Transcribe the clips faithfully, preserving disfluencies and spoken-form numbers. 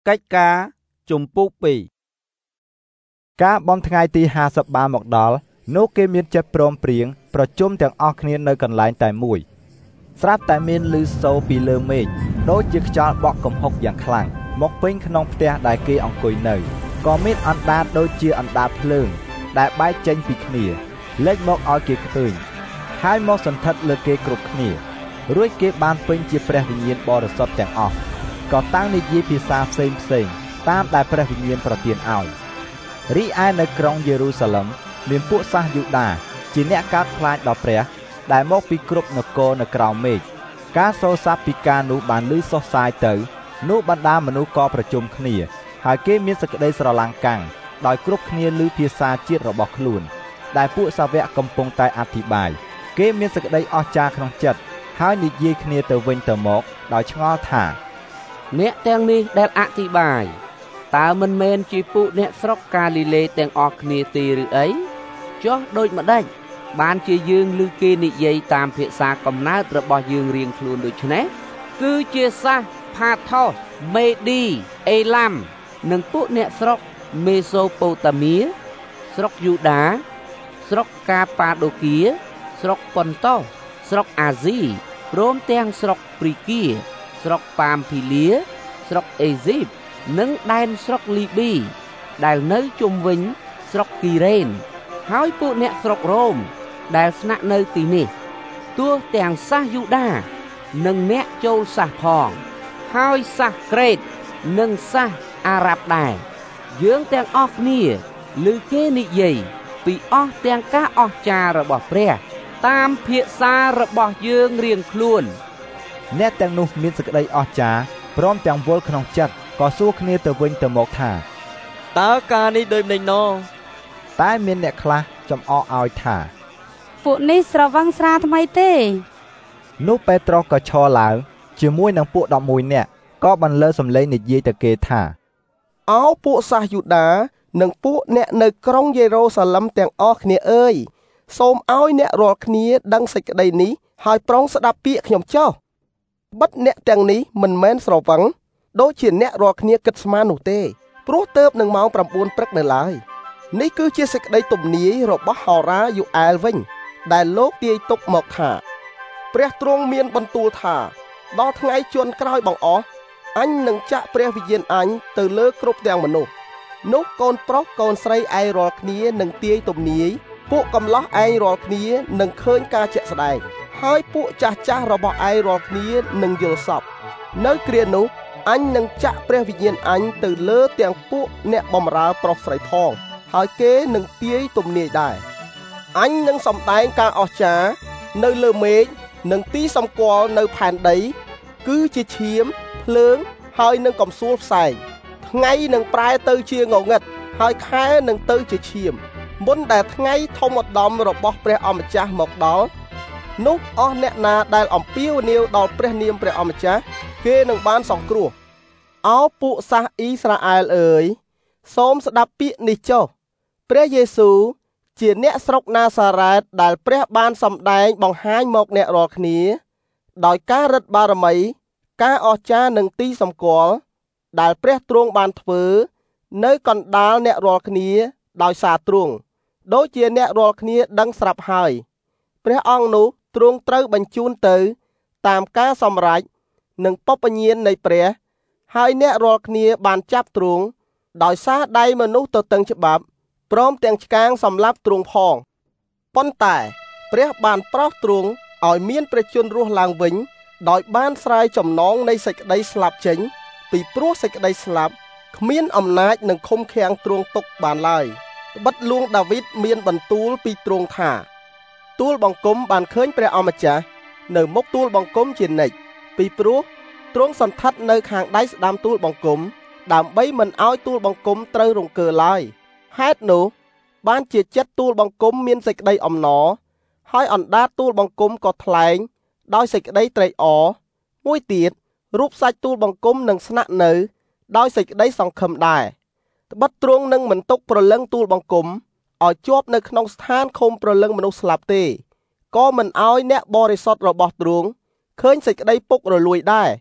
កិច្ចការជំពូកពីរការបន់ថ្ងៃទីห้าสิบបានមកដល់នោះគេមានចិត្តព្រមព្រៀងប្រជុំទាំងអស់គ្នានៅកន្លែងតែមួយស្រាប់តែមានឮសូរពីលើមេឃដូចជាខ្យល់បក់គំហុកយ៉ាងខ្លាំងមកពេញក្នុងផ្ទះដែលគេអង្គុយនៅក៏មានអណ្ដាតដូចជាអណ្ដាតភ្លើងដែលបែកចេញពីគ្នាលេចមកឲ្យគេឃើញហើយមកសន្ធិដ្ឋលើគេគ្រប់គ្នារួចគេបានពេញជាព្រះវិញ្ញាណបរិសុទ្ធទាំងអស់ក៏តាំងនិយាយភាសាផ្សេងផ្សេងតាមដែលព្រះវិញ្ញាណប្រទានឲ្យរីឯនៅក្រុងយេរូសាឡិមមានពួកសាសយូដាជាអ្នកកើតខ្លាចដល់ព្រះដែលមកពីគ្រប់នគរនៅក្រៅមេឃការសូរស័ព្ទពីការនោះបានឮសុសសាយទៅនោះបណ្ដាមនុស្សក៏ប្រជុំគ្នាហើយគេមានសេចក្តីស្រឡាំងកាំងដោយគ្រប់គ្នាឮភាសាជាតិរបស់ខ្លួនដែលពួកសាវកកំពុងតែអធិប្បាយគេមានសេចក្តីអស្ចារ្យក្នុងចិត្តហើយនិយាយគ្នាទៅវិញទៅមកដោយឆ្ងល់ថាអ្នកទាំងនេះដែលអធិប្បាយតើមិនមែនជាពួកអ្នកស្រុកកាលីលេទាំងអស់គ្នាទេឬអីចុះដូចម្ដេចបានជាយើងឮគេនិយាយតាមភាសាកំណើតរបស់យើងរៀងខ្លួនដូច្នេះគឺជាសាសផាថូសមេឌីអេឡាំនិងពួកអ្នកស្រុកមេសូប៉ូតាមៀស្រុកយូដាស្រុកកាប៉ាដូគៀស្រុកប៉ុនតូសស្រុកអាស៊ីព្រមទាំងស្រុកព្រីគៀស្រុកប៉ាមភីលាស្រុកអេស៊ីបនិងដែនស្រុកលីប៊ីដែលនៅជុំវិញស្រុកគីរ៉េនហើយពួកអ្នកស្រុករ៉ូមដែលស្នាក់នៅទីនេះទោះទាំងសាសយូដានិងអ្នកចូលសាសផងហើយសាសក្រេតនិងសាសអារ៉ាប់ដែរយើងទាំងអស់គ្នាឮគេនិយាយពីអស់ទាំងការអស្ចារ្យរបស់ព្រះតាមភាសារបស់យើងរៀងខ្លួនអ្នកទាំងនោះមានសេចក្តីអស្ចារ្យព្រមទាំងវល់ក្នុងចិត្តក៏សួរគ្នាទៅវិញទៅមកថាតើការនេះដូចម្ដេចណោតែមានអ្នកខ្លះចំអកឲ្យថាពួកនេះស្រវឹងស្រាថ្មីទេនោះពេត្រុសក៏ឈរឡើងជាមួយនឹងពួកដប់មួយនាក់ក៏បន្លឺសំឡេងនិយាយទៅគេថាអោពួកសាសយូដានិងពួកអ្នកនៅក្រុងយេរូសាឡិមទាំងអស់គ្នាអើយសូមឲ្យអ្នករាល់គ្នាដឹងសេចក្តីនេះហើយប្រុងស្ដាប់ពាក្យខ្ញុំចុះបិទអ្នកទាំងនេះមិនមែនស្រវឹងដូចជាអ្នករាល់គ្នាគិតស្មាននោះទេព្រោះទៅនឹងម៉ោងប្រាំបួនព្រឹកនៅឡើយនេះគឺជាសេចក្តីទំនាយរបស់ហោរាយូអែលវិញដែលលោកទាយទុកមកថាព្រះទ្រង់មានបន្ទូលថាដល់ថ្ងៃជន់ក្រោយបង្អស់អញនឹងចាក់ព្រះវិញ្ញាណអញទៅលើគ្រប់ទាំងមនុស្សនោះកូនប្រុសកូនស្រីឯងរាល់គ្នានឹងទាយទំនាយពួកកំឡោះឯងរាល់គ្នានឹងឃើញការជាក់ស្ដែងហើយពួកចាស់ចាស់របស់ឯងរាល់គ្នានឹងយល់សពនៅគ្រានោះអញនឹងចាក់ព្រះវិញ្ញាណអញទៅលើទាំងពួកអ្នកបម្រើប្រុសស្រីផងហើយគេនឹងទាយទំនាយដែរអញនឹងសម្ដែងការអស្ចារ្យនៅលើមេឃនិងទីសម្គាល់នៅផែនដីគឺជាឈាមភ្លើងហើយនឹងកំសួលផ្សែងថ្ងៃនឹងប្រែទៅជាងងឹតហើយខែនឹងទៅជាឈាមមុនដែលថ្ងៃធំឧត្តមរបស់ព្រះអម្ចាស់មកដល់នោះអស់អ្នកណាដែលអំពាវនាវដល់ព្រះនាមព្រះអម្ចាស់គេនឹងបានសង្គ្រោះអោពួកសាសអ៊ីស្រាអែលអើយសូមស្ដាប់ពាក្យនេះចុះព្រះយេស៊ូវជាអ្នកស្រុកណាសារ៉េតដែលព្រះបានសម្ដែងបង្ហាញមកអ្នករាល់គ្នាដោយការរិទ្ធបារមីការអស្ចារ្យនិងទីសម្គាល់ដែលព្រះទ្រង់បានធ្វើនៅកណ្ដាលអ្នករាល់គ្នាដោយសារទ្រង់ដូចជាអ្នករាល់គ្នាដឹងស្រាប់ហើយព្រះអង្គនោះទ្រង់ត្រូវបញ្ជូនទៅតាមការសម្រេចនិងបព្វញ្ញាណនៃព្រះហើយអ្នករាល់គ្នាបានចាប់ទ្រង់ដោយសារដៃមនុស្សទទឹងច្បាប់ព្រមទាំងឆ្កាងសម្លាប់ទ្រង់ផងប៉ុន្តែព្រះបានប្រោសទ្រង់ឲ្យមានព្រះជន្មរស់ឡើងវិញដោយបានស្រាយចំណងនៃសេចក្តីស្លាប់ចេញពីព្រោះសេចក្តីស្លាប់គ្មានអំណាចនឹងឃុំឃាំងទ្រង់ទុកបានឡើយត្បិតលួងដាវីតមានបន្ទូលពីទ្រង់ថាទូលបង្គំបានឃើញព្រះអម្ចាស់នៅមុខទូលបង្គំជានិច្ចពីព្រោះទ្រង់សន្ធិដ្ឋនៅខាងដៃស្ដាំទូលបង្គំដើម្បីមិនឲ្យទូលបង្គំត្រូវរង្គើឡើយហេតុនោះបានជាចិត្តទូលបង្គំមានសេចក្តីអំណរហើយអណ្ដាតទូលបង្គំក៏ថ្លែងដោយសេចក្តីត្រេកអរមួយទៀតរូបសាច់ទូលបង្គំនឹងស្នាក់នៅដោយសេចក្តីសង្ឃឹមដែរត្បិតទ្រង់នឹងមិនទុកព្រលឹងទូលបង្គំឲ្យជាប់នៅក្នុងស្ថានឃុំព្រលឹងមនុស្សស្លាប់ទេក៏មិនឲ្យអ្នកបរិសុទ្ធរបស់ទ្រង់ឃើញសេចក្តីពុករលួយដែរ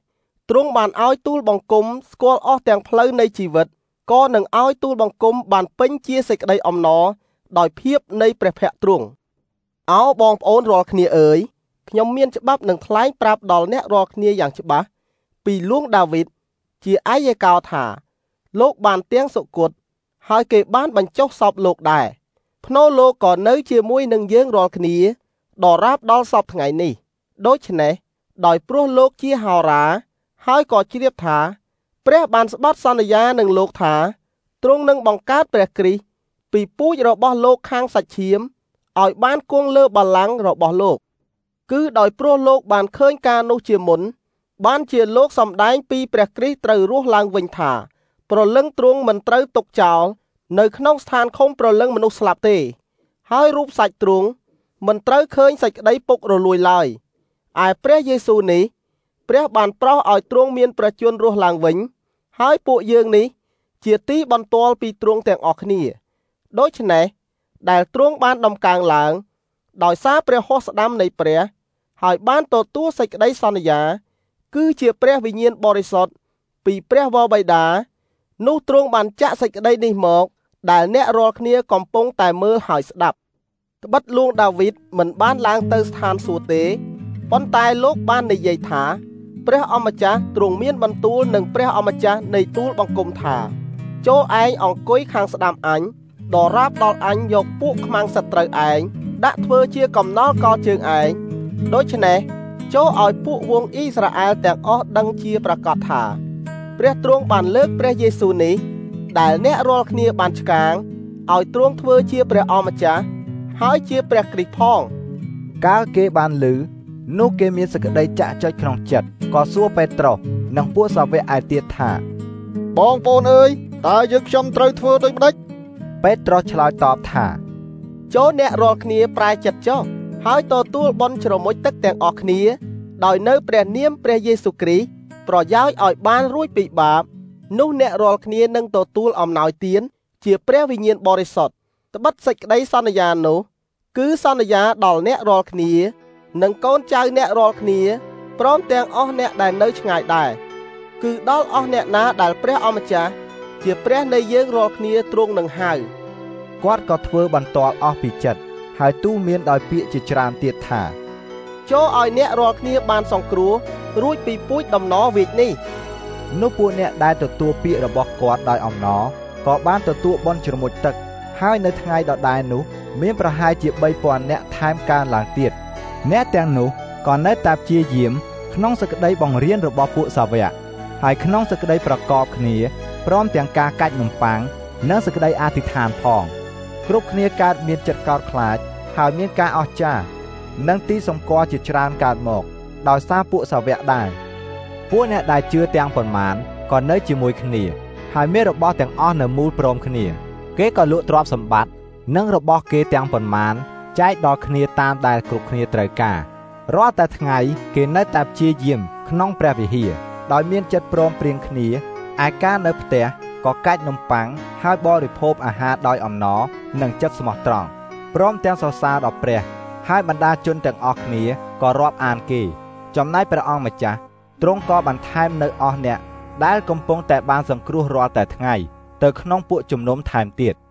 ទ្រង់បានឲ្យទូលបង្គំស្គាល់អស់ទាំងផ្លូវនៃជីវិតក៏នឹងឲ្យទូលបង្គំបានពេញជាសេចក្តីអំណរដោយភាពនៃព្រះភ័ក្ត្រទ្រង់អោបងប្អូនរាល់គ្នាអើយខ្ញុំមានច្បាប់នឹងថ្លែងប្រាប់ដល់អ្នករាល់គ្នាយ៉ាងច្បាស់ពីលួងដាវីតជាឯកកោថាលោកបានទាំងសុគតហើយគេបានបញ្ចុះសពលោកដែរភ្នូរលោកក៏នៅជាមួយនឹងយើងរាល់គ្នាដល់រាបដល់សពថ្ងៃនេះដូច្នេះដោយព្រោះលោកជាហោរាហើយក៏ជ្រាបថាព្រះបានស្បត់សន្យានឹងលោកថាទ្រង់នឹងបង្កើតព្រះគ្រីស្ទពីពូជរបស់លោកខាងសាច់ឈាមឲ្យបានគង់លើបល្ល័ង្ករបស់លោកគឺដោយព្រោះលោកបានឃើញការនោះជាមុនបានជាលោកសម្ដែងពីព្រះគ្រីស្ទត្រូវរស់ឡើងវិញថាព្រលឹងទ្រង់មិនត្រូវទុកចោលនៅក្នុងស្ថានឃុំព្រលឹងមនុស្សស្លាប់ទេហើយរូបសាច់ទ្រង់មិនត្រូវឃើញសេចក្តីពុករលួយឡើយឯព្រះយេស៊ូវនេះព្រះបានប្រោសឲ្យទ្រង់មានព្រះជន្មរស់ឡើងវិញហើយពួកយើងនេះជាទីបន្ទាល់ពីទ្រង់ទាំងអស់គ្នាដូច្នេះដែលទ្រង់បានដំកើងឡើងដោយសារព្រះហស្ថស្ដាំនៃព្រះហើយបានទទួលសេចក្តីសន្យាគឺជាព្រះវិញ្ញាណបរិសុទ្ធពីព្រះវរបិតានោះទ្រង់បានចាក់សេចក្តីនេះមកដែលអ្នករាល់គ្នាកំពុងតែមើលហើយស្ដាប់ត្បិតលួងដាវីតមិនបានឡើងទៅស្ថានសួគ៌ទេប៉ុន្តែលោកបាននិយាយថាព្រះអម្ចាស់ទ្រង់មានបន្ទូលនឹងព្រះអម្ចាស់នៃទូលបង្គំថាចូលឯងអង្គុយខាងស្ដាំអញដល់រាបដល់អញយកពួកខ្មាំងសត្រូវឯងដាក់ធ្វើជាកំណល់កជើងឯងដូច្នេះចូលឲ្យពួកវងអ៊ីស្រាអែលទាំងអស់ដឹងជាប្រកាសថាព្រះទ្រង់បានលើកព្រះយេស៊ូវនេះដែលអ្នករាល់គ្នាបានឆ្កាងឲ្យទ្រង់ធ្វើជាព្រះអម្ចាស់ហើយជាព្រះគ្រីស្ទផងកាលគេបានឮនោះគេមានសេចក្តីចាក់ចុចក្នុងចិត្តក៏សួរពេត្រុសនិងពួកសាវកឯទៀតថាបងប្អូនអើយតើយើងខ្ញុំត្រូវធ្វើដូចម្ដេចពេត្រុសឆ្លើយតបថាចូលអ្នករាល់គ្នាប្រែចិត្តចុះហើយទទួលបុណ្យជ្រមុជទឹកទាំងអស់គ្នាដោយនៅព្រះនាមព្រះយេស៊ូវគ្រីស្ទប្រយោជន៍ឲ្យបានរួចពីបាបនោះអ្នករាល់គ្នានឹងទទួលអំណោយទានជាព្រះវិញ្ញាណបរិសុទ្ធត្បិតសេចក្តីសន្យានោះគឺសន្យាដល់អ្នករាល់គ្នានិងកូនចៅអ្នករាល់គ្នាព្រមទាំងអស់អ្នកដែលនៅឆ្ងាយដែរគឺដល់អស់អ្នកណាដែលព្រះអម្ចាស់ជាព្រះនៃយើងរាល់គ្នាទ្រង់នឹងហៅគាត់ក៏ធ្វើបន្ទាល់អស់ពីចិត្តហើយទូមានដោយពាក្យជាច្រើនទៀតថាចូលឲ្យអ្នករាល់គ្នាបានសង្គ្រោះរួចពីពូជដំណរវេកនេះនោះពួកអ្នកដែលទទួលពាក្យរបស់គាត់ដោយអំណរក៏បានទទួលបុណ្យជ្រមុជទឹកហើយនៅថ្ងៃដដែលនោះមានប្រហែលជាបីពាន់នាក់ថែមកើនឡើងទៀតអ្នកទាំងនោះក៏នៅតែព្យាយាមក្នុងសេចក្តីបង្រៀនរបស់ពួកសាវកហើយក្នុងសេចក្តីប្រកបគ្នាព្រមទាំងការកាច់នំប៉័ងនិងសេចក្តីអធិដ្ឋានផងគ្រប់គ្នាកើតមានចិត្តកោតខ្លាចហើយមានការអស្ចារ្យនិងទីសម្គាល់ជាច្រើនកើតមកដោយសារពួកសាវកដែរពួកអ្នកដែលជឿទាំងប៉ុន្មានក៏នៅជាមួយគ្នាហើយមានរបស់ទាំងអស់នៅមូលព្រមគ្នាគេក៏លក់ទ្រព្យសម្បត្តិនិងរបស់គេទាំងប៉ុន្មានចែកដល់គ្នាតាមដែលគ្រប់គ្នាត្រូវការរាល់តែថ្ងៃគេនៅតែព្យាយាមក្នុងព្រះវិហារដោយមានចិត្តព្រមព្រៀងគ្នាឯការនៅផ្ទះក៏កាច់នំប៉័ងហើយបរិភោគអាហារដោយអំណរនិងចិត្តស្មោះត្រង់ព្រមទាំងសរសើរដល់ព្រះហើយបណ្ដាជនទាំងអស់គ្នាក៏រាប់អានគេចំណែកព្រះអង្គម្ចាស់ទ្រង់ក៏បន្ថែមនៅអស់អ្នកដែលកំពុងតែបានសង្គ្រោះរាល់តែថ្ងៃទៅក្នុងពួកជំនុំថែមទៀត